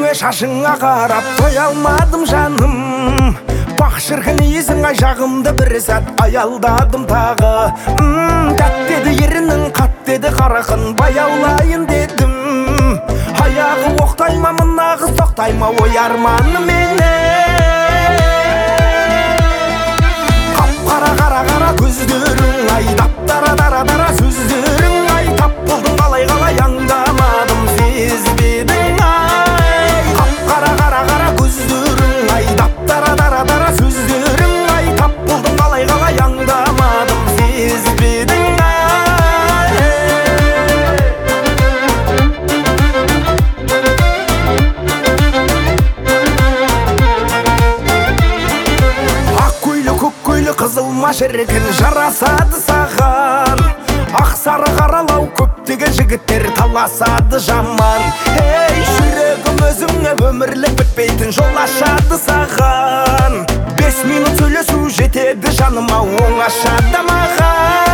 көзіңе шашыңа қарап тоя алмадым жаным. Бақ шіркін иісің ай жағымды бір сәт аялдадым тағы. Тәттеді ерінің қаттеді қарақын баяулайын дедім. Аяғы оқтайма мына қыз тоқтайма ой арманы менен. Қап-қара қара көздерің ай дап-дара дара сөздерің ай тап болдың қалай аңдамадым сезбедің ай. Қап-қара көздерің ай дап-дара дара сөздерің ай тап болдың қалай аңдамадым сезбедің ай. Қызылма шіркін жарасады саған. Ақ сары қаралау көптеген жігіттер таласады жаман. Ей жүрегім өзіңе өмірлік бітпейтін жол ашады саған. 5 минут сөйлесу жетеді жаныма оңашада маған.